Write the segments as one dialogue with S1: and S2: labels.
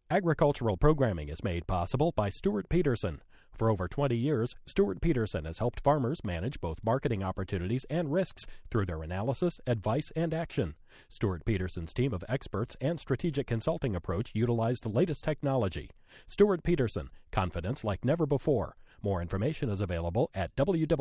S1: Agricultural programming is made possible by Stuart Peterson. For over 20 years, Stuart Peterson has helped farmers manage both marketing opportunities and risks through their analysis, advice, and action. Stuart Peterson's team of experts and strategic consulting approach utilize the latest technology. Stuart Peterson, confidence like never before. More information is available at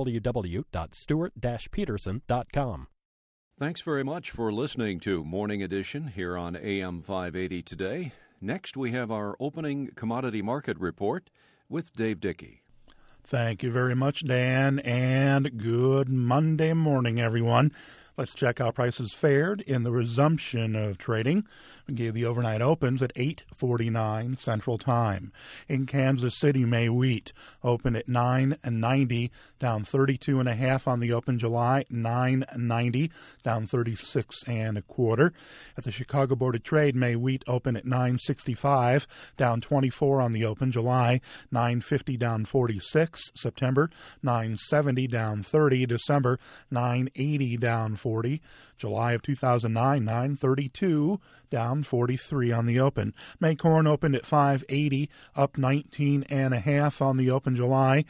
S1: www.stuart-peterson.com.
S2: Thanks very much for listening to Morning Edition here on AM 580 today. Next, we have our opening commodity market report with Dave Dickey.
S3: Thank you very much, Dan, and good Monday morning, everyone. Let's check how prices fared in the resumption of trading. We gave the overnight opens at 8:49 Central Time. In Kansas City, May wheat opened at $9.90, down 32.5 on the open. July, $9.90, down 36.25. At the Chicago Board of Trade, May wheat opened at $9.65, down 24 on the open. July, $9.50, down 46. September, $9.70, down 30. December, $9.80, down 40. July of 2009, $9.32, down 43 on the open. May corn opened at $5.80, up 19.5 on the open. July,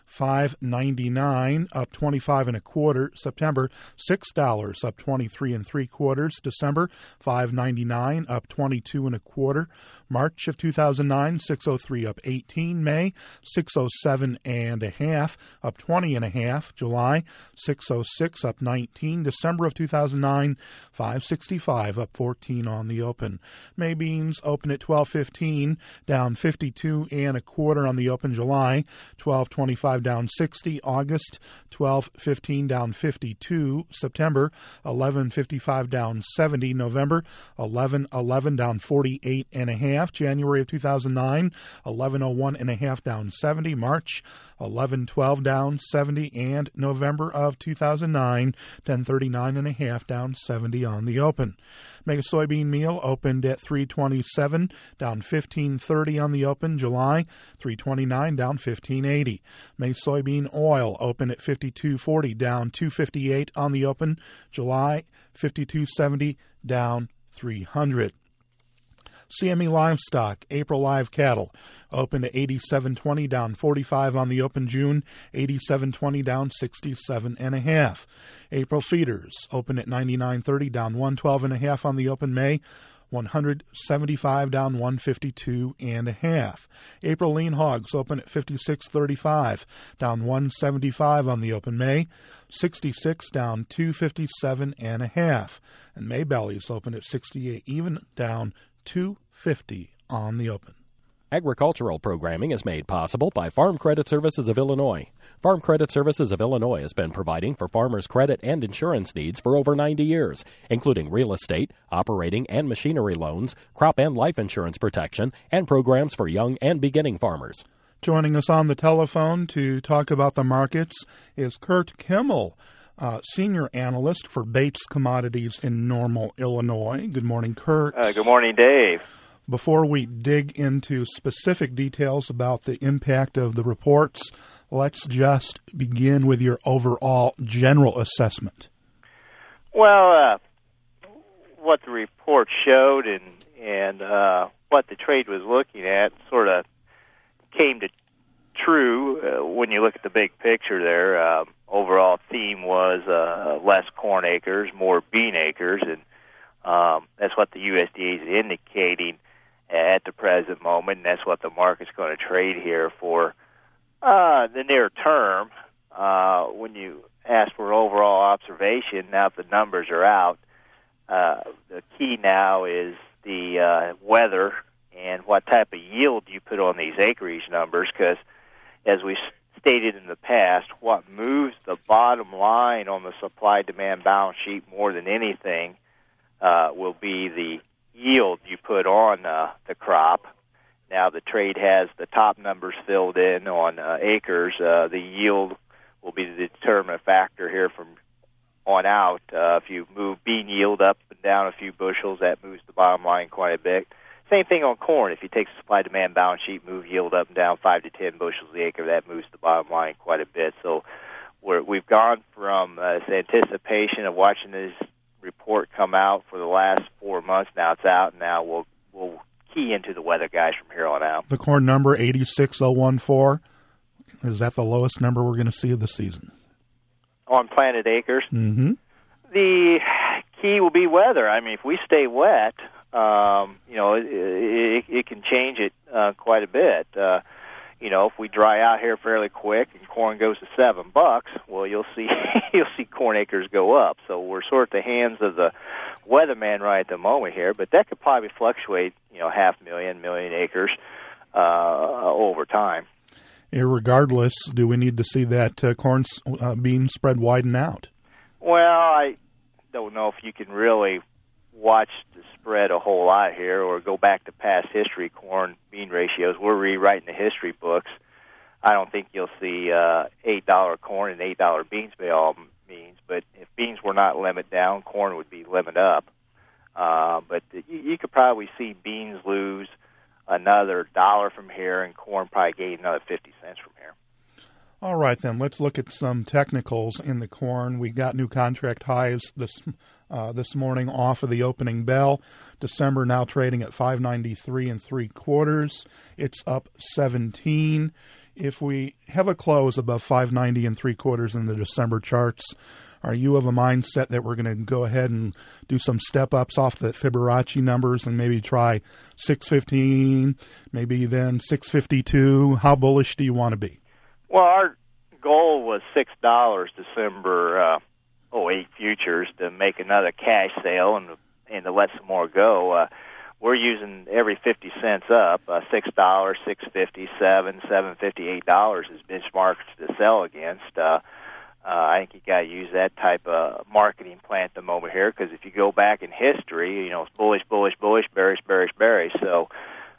S3: $5.99, up 25.25. September, $6, up 23.75. December, $5.99, up 22.25. March of 2009, $6.03, up 18. May, $6.07.5, up 20.5. July, $6.06, up 19. December of 2009, $5.65, up 14 on the open. May beans open at $12.15, down 52.25 on the open. July, $12.25, down 60. August, $12.15, down 52. September, $11.55, down 70. November, $11.11, down 48.5. January of 2009, $11.01.5, down 70. March, $11.12, down 70. And November of 2009, $10.39.5, down 70 on the open. May soybean meal opened at $3.27, down 15.30 on the open. July, $3.29, down 15.80. May soybean oil opened at $52.40, down 2.58 on the open. July, $52.70, down 300. CME livestock, April live cattle, opened at $87.20, down 45 on the open. June, $87.20, down 67.5. April feeders, opened at $99.30, down 112.5 on the open. May, $175, down 152.5. April lean hogs open at $56.35, down 175 on the open. May, $66, down 257.5. And May bellies open at $68, even, down $2.50 on the open.
S1: Agricultural programming is made possible by Farm Credit Services of Illinois. Farm Credit Services of Illinois has been providing for farmers' credit and insurance needs for over 90 years, including real estate, operating and machinery loans, crop and life insurance protection, and programs for young and beginning farmers.
S3: Joining us on the telephone to talk about the markets is Kurt Kimmel, Senior Analyst for Bates Commodities in Normal, Illinois. Good morning, Kurt.
S4: Good morning, Dave.
S3: Before we dig into specific details about the impact of the reports, let's just begin with your overall general assessment.
S4: Well, what the report showed and what the trade was looking at sort of came to true when you look at the big picture there. Overall theme was less corn acres, more bean acres, and that's what the USDA is indicating at the present moment, and that's what the market's going to trade here for the near term. When you ask for overall observation, now that the numbers are out, the key now is the weather and what type of yield you put on these acreage numbers, because as we stated in the past, what moves the bottom line on the supply-demand balance sheet more than anything will be the yield you put on the crop. Now the trade has the top numbers filled in on acres. The yield will be the determinant factor here from on out. If you move bean yield up and down a few bushels, that moves the bottom line quite a bit. Same thing on corn. If you take the supply-demand balance sheet, move yield up and down 5 to 10 bushels the acre, that moves the bottom line quite a bit. So we've gone from this anticipation of watching this report come out for the last 4 months. Now it's out, and now we'll key into the weather guys from here on out.
S3: The corn number 86014, is that the lowest number we're going to see of the season?
S4: On planted acres?
S3: Mm-hmm.
S4: The key will be weather. I mean, if we stay wet, it can change it quite a bit. If we dry out here fairly quick and corn goes to $7, well, you'll see corn acres go up. So we're sort of at the hands of the weatherman right at the moment here, but that could probably fluctuate, 500,000, million acres over time.
S3: Irregardless, do we need to see that bean spread widen out?
S4: Well, I don't know if you can really watch the spread a whole lot here or go back to past history, corn-bean ratios. We're rewriting the history books. I don't think you'll see $8 corn and $8 beans by all means, but if beans were not limit down, corn would be limit up. But you could probably see beans lose another $1 from here and corn probably gain another 50 cents from here.
S3: All right, then, let's look at some technicals in the corn. We got new contract highs this morning off of the opening bell. December now trading at 593 3/4. It's up 17. If we have a close above 590 3/4 in the December charts, are you of a mindset that we're going to go ahead and do some step-ups off the Fibonacci numbers and maybe try 615, maybe then 652? How bullish do you want to be?
S4: Well, our goal was $6 December 08 futures to make another cash sale and to let some more go. We're using every 50 cents up, $6, $6.50, $7, $7.50, $8 as benchmarks to sell against. I think you got to use that type of marketing plan at the moment here, because if you go back in history, it's bullish, bullish, bullish, bearish, bearish, bearish. So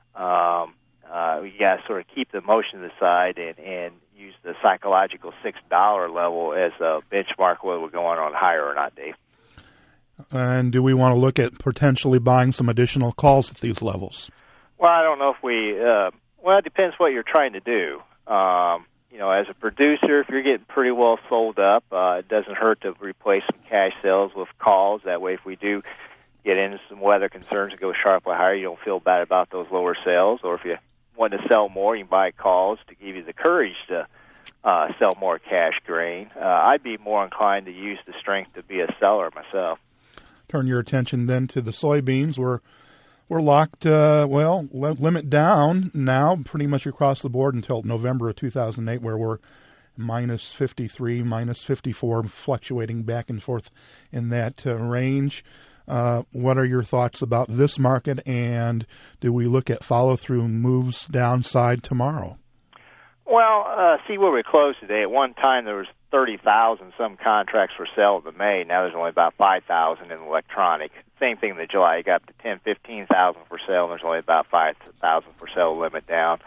S4: you got to sort of keep the emotion aside and use the psychological $6 level as a benchmark whether we're going on higher or not, Dave.
S3: And do we want to look at potentially buying some additional calls at these levels?
S4: Well, I don't know if we it depends what you're trying to do. As a producer, if you're getting pretty well sold up, it doesn't hurt to replace some cash sales with calls. That way, if we do get into some weather concerns and go sharply higher, you don't feel bad about those lower sales. Or if you want to sell more, you can buy calls to give you the courage to sell more cash grain. I'd be more inclined to use the strength to be a seller myself.
S3: Turn your attention then to the soybeans. We're locked, limit down now pretty much across the board until November of 2008, where we're minus 53, minus 54, fluctuating back and forth in that range. What are your thoughts about this market, and do we look at follow-through moves downside tomorrow?
S4: Well, see where we closed today. At one time, there was 30,000 some contracts for sale in May. Now there's only about 5,000 in electronic. Same thing in the July. You got up to 10,000, 15,000 for sale, and there's only about 5,000 for sale limit down.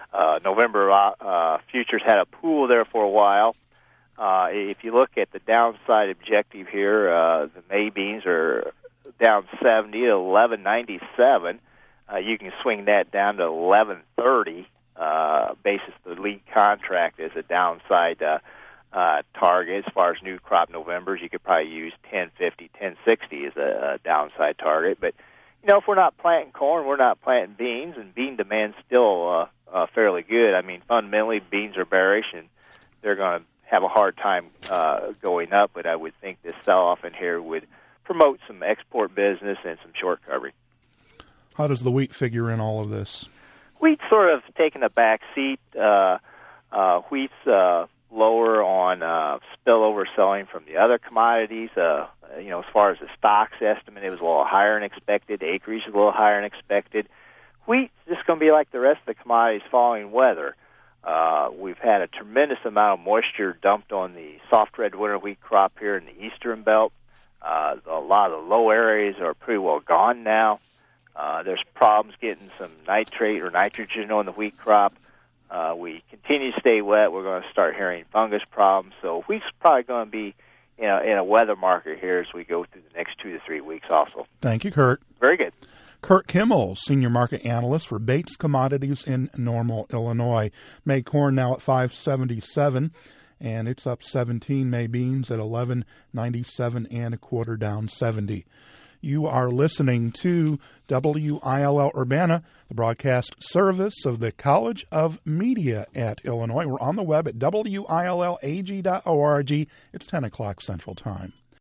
S4: November futures had a pool there for a while. If you look at the downside objective here, the May beans are down 70 to 11.97. You can swing that down to 11.30. Basis the lead contract as a downside target. As far as new crop Novembers, you could probably use 10.50, 10.60 as a downside target. But if we're not planting corn, we're not planting beans, and bean demand's still fairly good. I mean, fundamentally, beans are bearish, and they're going to have a hard time going up. But I would think this sell-off in here would promote some export business and some short coverage.
S3: How does the wheat figure in all of this?
S4: Wheat's sort of taken a back seat. Wheat's lower on spillover selling from the other commodities. As far as the stocks estimate, it was a little higher than expected. Acreage is a little higher than expected. Wheat's just going to be like the rest of the commodities following weather. We've had a tremendous amount of moisture dumped on the soft red winter wheat crop here in the eastern belt. A lot of the low areas are pretty well gone now. There's problems getting some nitrate or nitrogen on the wheat crop. We continue to stay wet. We're going to start hearing fungus problems. So wheat's probably going to be in a weather market here as we go through the next 2 to 3 weeks also.
S3: Thank you, Kurt.
S4: Very good.
S3: Kurt Kimmel, Senior Market Analyst for Bates Commodities in Normal, Illinois. May corn now at 577, and it's up 17. May beans at 11.97 and a quarter, down 70. You are listening to WILL Urbana, the broadcast service of the College of Media at Illinois. We're on the web at WILLAG.org. It's 10 o'clock Central Time.